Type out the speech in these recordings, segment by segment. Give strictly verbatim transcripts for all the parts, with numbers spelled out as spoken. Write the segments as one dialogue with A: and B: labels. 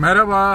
A: Merhaba.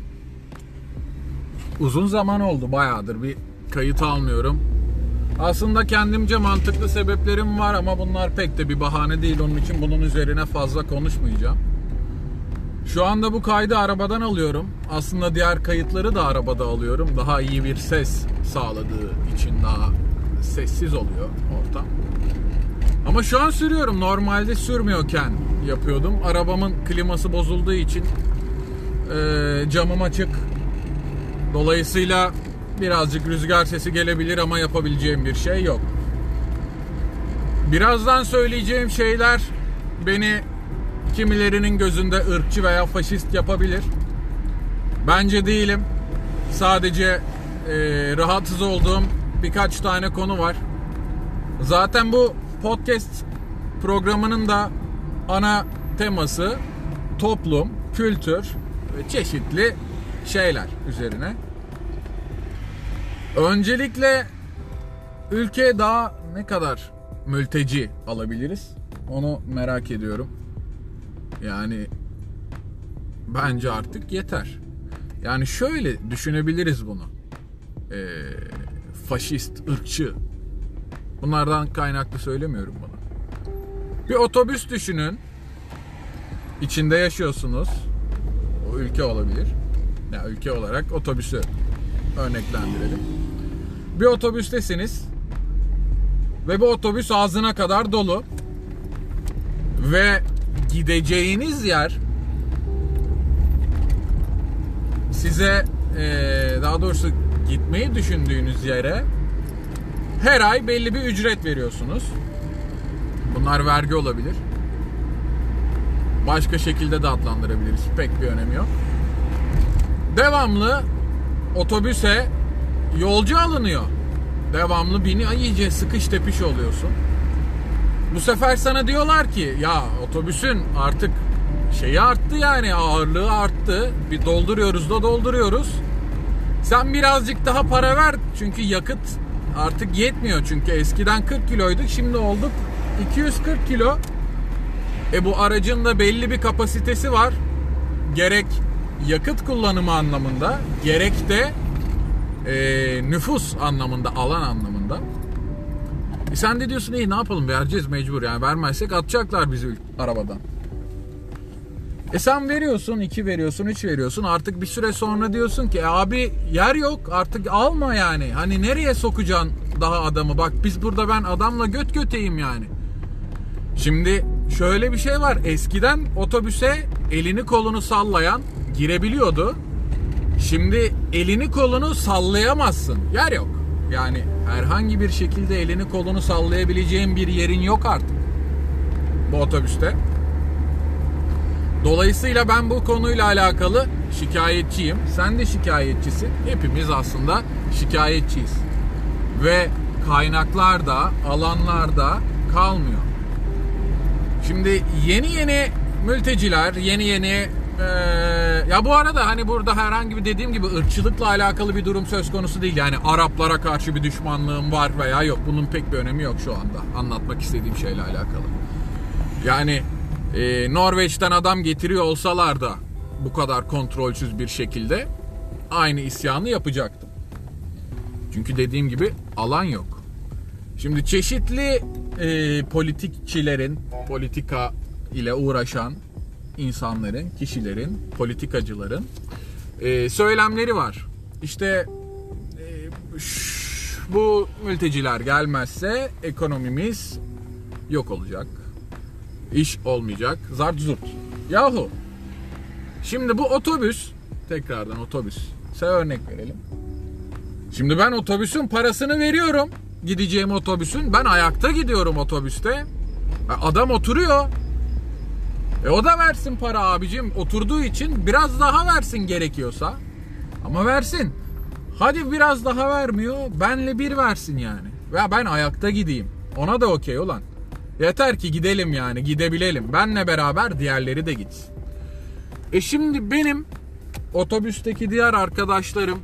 A: Uzun zaman oldu, bayağıdır bir kayıt almıyorum. Aslında kendimce mantıklı sebeplerim var ama bunlar pek de bir bahane değil. Onun için bunun üzerine fazla konuşmayacağım. Şu anda bu kaydı arabadan alıyorum. Aslında diğer kayıtları da arabada alıyorum. Daha iyi bir ses sağladığı için daha sessiz oluyor ortam. Ama şu an sürüyorum. Normalde sürmüyorken yapıyordum. Arabamın kliması bozulduğu için e, camım açık. Dolayısıyla birazcık rüzgar sesi gelebilir ama yapabileceğim bir şey yok. Birazdan söyleyeceğim şeyler beni kimilerinin gözünde ırkçı veya faşist yapabilir. Bence değilim. Sadece e, rahatsız olduğum birkaç tane konu var. Zaten bu podcast programının da ana teması toplum, kültür ve çeşitli şeyler üzerine. Öncelikle ülkeye daha ne kadar mülteci alabiliriz? Onu merak ediyorum. Yani bence artık yeter. Yani şöyle düşünebiliriz bunu. Ee, faşist, ırkçı. Bunlardan kaynaklı söylemiyorum bunu. Bir otobüs düşünün. İçinde yaşıyorsunuz. O ülke olabilir. Ya yani ülke olarak otobüsü örneklendirelim. Bir otobüstesiniz ve bu otobüs ağzına kadar dolu ve gideceğiniz yer size daha doğrusu gitmeyi düşündüğünüz yere her ay belli bir ücret veriyorsunuz. Bunlar vergi olabilir. Başka şekilde de adlandırabiliriz. Pek bir önemi yok. Devamlı otobüse yolcu alınıyor. Devamlı biniyor. İyice sıkış tepiş oluyorsun. Bu sefer sana diyorlar ki ya otobüsün artık şeyi arttı, yani ağırlığı arttı. Bir dolduruyoruz da dolduruyoruz. Sen birazcık daha para ver. Çünkü yakıt artık yetmiyor. Çünkü eskiden kırk kiloyduk. Şimdi olduk iki yüz kırk kilo. E bu aracın da belli bir kapasitesi var. Gerek yakıt kullanımı anlamında, gerek de e, nüfus anlamında, alan anlamında. E sen de diyorsun iyi ne yapalım, vereceğiz mecbur, yani vermezsek atacaklar bizi arabadan. E sen veriyorsun, iki veriyorsun, üç veriyorsun, artık bir süre sonra diyorsun ki e abi yer yok artık, alma yani. Hani nereye sokacaksın daha adamı, bak biz burada ben adamla göt göteyim yani. Şimdi şöyle bir şey var, eskiden otobüse elini kolunu sallayan girebiliyordu. Şimdi elini kolunu sallayamazsın. Yer yok. Yani herhangi bir şekilde elini kolunu sallayabileceğin bir yerin yok artık bu otobüste. Dolayısıyla ben bu konuyla alakalı şikayetçiyim. Sen de şikayetçisin. Hepimiz aslında şikayetçiyiz. Ve kaynaklar da, alanlar da kalmıyor. Şimdi yeni yeni mülteciler, yeni yeni Ee, ya bu arada hani burada herhangi bir dediğim gibi ırkçılıkla alakalı bir durum söz konusu değil. Yani Araplara karşı bir düşmanlığım var veya yok. Bunun pek bir önemi yok şu anda. Anlatmak istediğim şeyle alakalı. Yani e, Norveç'ten adam getiriyor olsalar da bu kadar kontrolsüz bir şekilde aynı isyanı yapacaktım. Çünkü dediğim gibi alan yok. Şimdi çeşitli e, politikçilerin, politika ile uğraşan insanların, kişilerin, politikacıların e, söylemleri var. İşte e, şş, bu mülteciler gelmezse ekonomimiz yok olacak. İş olmayacak. Zart zurt. Yahu şimdi bu otobüs, tekrardan otobüs. Size örnek verelim. Şimdi ben otobüsün parasını veriyorum. Gideceğim otobüsün. Ben ayakta gidiyorum otobüste. Adam oturuyor. E o da versin para abicim. Oturduğu için biraz daha versin gerekiyorsa. Ama versin. Hadi biraz daha vermiyor. Benle bir versin yani. Veya ben ayakta gideyim. Ona da okey ulan. Yeter ki gidelim yani. Gidebilelim. Benle beraber diğerleri de gitsin. E şimdi benim otobüsteki diğer arkadaşlarım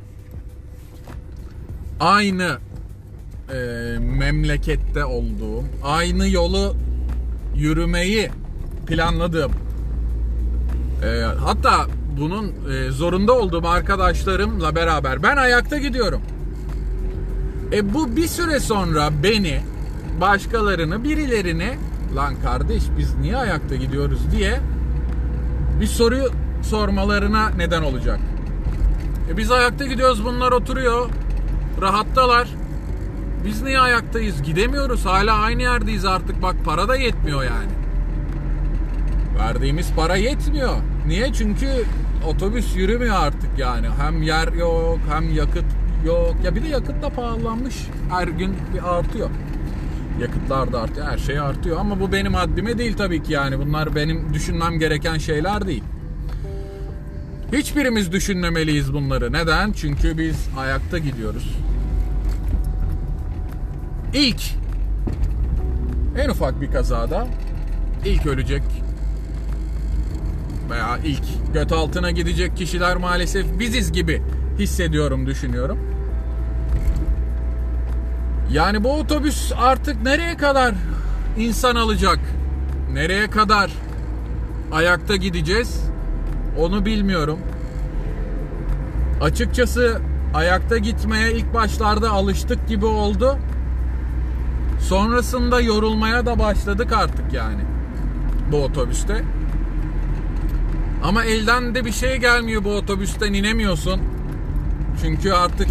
A: aynı e, memlekette olduğum, aynı yolu yürümeyi planladığım, e, hatta bunun e, zorunda olduğum arkadaşlarımla beraber ben ayakta gidiyorum. E bu bir süre sonra beni, başkalarını, birilerini lan kardeş biz niye ayakta gidiyoruz diye bir soruyu sormalarına neden olacak. E biz ayakta gidiyoruz, bunlar oturuyor, rahattalar. Biz niye ayaktayız? Gidemiyoruz. Hala aynı yerdeyiz artık. Bak para da yetmiyor yani. Verdiğimiz para yetmiyor. Niye? Çünkü otobüs yürümüyor artık yani. Hem yer yok, hem yakıt yok. Ya bir de yakıt da pahalanmış. Her gün bir artıyor. Yakıtlar da artıyor. Her şey artıyor. Ama bu benim haddime değil tabii ki yani. Bunlar benim düşünmem gereken şeyler değil. Hiçbirimiz düşünmemeliyiz bunları. Neden? Çünkü biz ayakta gidiyoruz. İlk en ufak bir kazada ilk ölecek veya ilk göt altına gidecek kişiler maalesef biziz gibi hissediyorum, düşünüyorum. Yani bu otobüs artık nereye kadar insan alacak? Nereye kadar ayakta gideceğiz? Onu bilmiyorum. Açıkçası ayakta gitmeye ilk başlarda alıştık gibi oldu. Sonrasında yorulmaya da başladık artık yani bu otobüste. Ama elden de bir şey gelmiyor, bu otobüsten inemiyorsun. Çünkü artık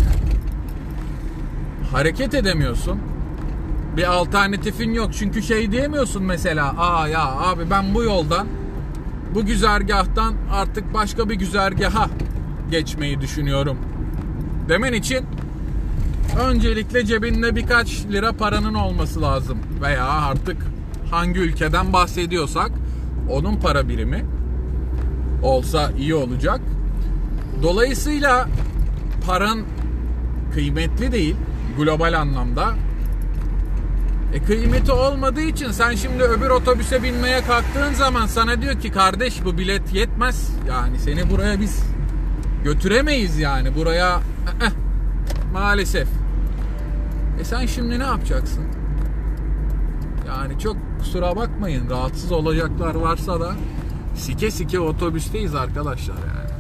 A: hareket edemiyorsun. Bir alternatifin yok. Çünkü şey diyemiyorsun mesela. Aa ya abi ben bu yoldan, bu güzergahtan artık başka bir güzergaha geçmeyi düşünüyorum demen için öncelikle cebinde birkaç lira paranın olması lazım. Veya artık hangi ülkeden bahsediyorsak onun para birimi olsa iyi olacak. Dolayısıyla paran kıymetli değil global anlamda. E kıymeti olmadığı için sen şimdi öbür otobüse binmeye kalktığın zaman sana diyor ki kardeş bu bilet yetmez. Yani seni buraya biz götüremeyiz yani buraya eh, maalesef. E sen şimdi ne yapacaksın? Yani çok kusura bakmayın, rahatsız olacaklar varsa da sike sike otobüsteyiz arkadaşlar yani.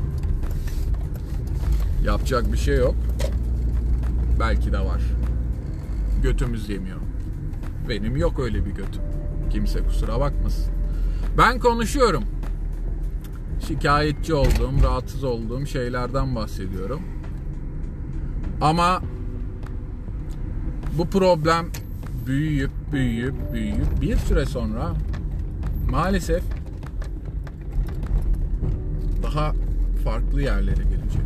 A: Yapacak bir şey yok. Belki de var. Götümüz yemiyor. Benim yok öyle bir götüm. Kimse kusura bakmasın. Ben konuşuyorum. Şikayetçi olduğum, rahatsız olduğum şeylerden bahsediyorum. Ama bu problem büyüyüp büyüyüp büyüyüp bir süre sonra maalesef daha farklı yerlere gelecek.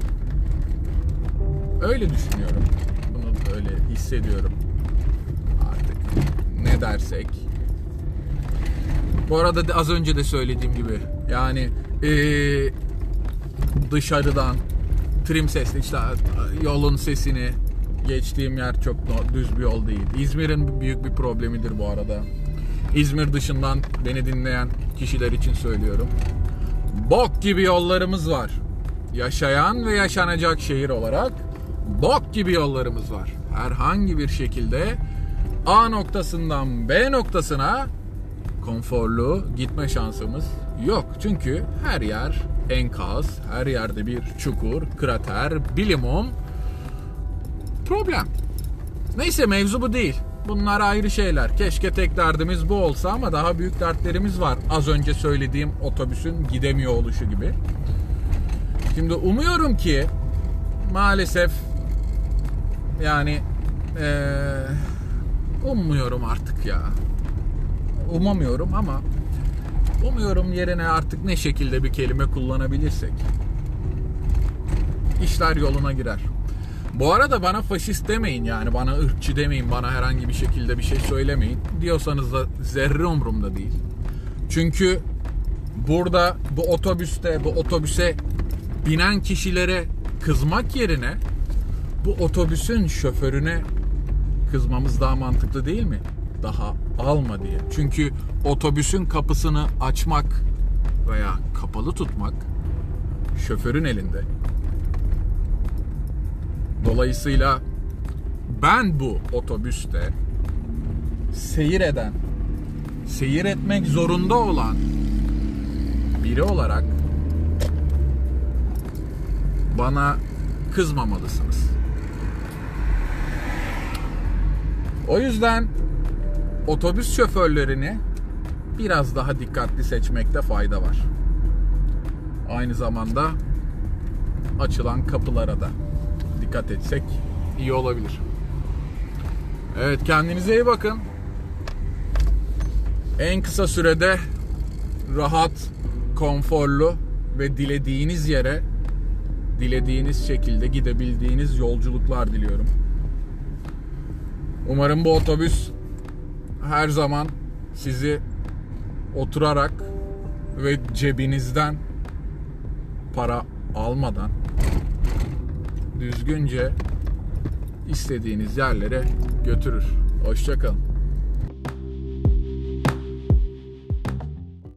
A: Öyle düşünüyorum. Bunu öyle hissediyorum. Artık ne dersek. Bu arada az önce de söylediğim gibi yani ee, dışarıdan trim sesli işte yolun sesini, geçtiğim yer çok düz bir yol değil. İzmir'in büyük bir problemidir bu arada. İzmir dışından beni dinleyen kişiler için söylüyorum. Bok gibi yollarımız var. Yaşayan ve yaşanacak şehir olarak bok gibi yollarımız var. Herhangi bir şekilde A noktasından B noktasına konforlu gitme şansımız yok. Çünkü her yer enkaz, her yerde bir çukur, krater, bilimum problem. Neyse mevzu bu değil. Bunlar ayrı şeyler. Keşke tek derdimiz bu olsa ama daha büyük dertlerimiz var. Az önce söylediğim otobüsün gidemiyor oluşu gibi. Şimdi umuyorum ki maalesef yani ee, ummuyorum artık ya. Umamıyorum ama umuyorum yerine artık ne şekilde bir kelime kullanabilirsek işler yoluna girer. Bu arada bana faşist demeyin yani, bana ırkçı demeyin, bana herhangi bir şekilde bir şey söylemeyin. Diyorsanız da zerre umurumda değil. Çünkü burada bu otobüste, bu otobüse binen kişilere kızmak yerine bu otobüsün şoförüne kızmamız daha mantıklı değil mi? Daha alma diye. Çünkü otobüsün kapısını açmak veya kapalı tutmak şoförün elinde. Dolayısıyla ben bu otobüste seyir eden, seyir etmek zorunda olan biri olarak bana kızmamalısınız. O yüzden otobüs şoförlerini biraz daha dikkatli seçmekte fayda var. Aynı zamanda açılan kapılara da dikkat etsek iyi olabilir. Evet, kendinize iyi bakın. En kısa sürede rahat, konforlu ve dilediğiniz yere, dilediğiniz şekilde gidebildiğiniz yolculuklar diliyorum. Umarım bu otobüs her zaman sizi oturarak ve cebinizden para almadan düzgünce istediğiniz yerlere götürür. Hoşça kalın.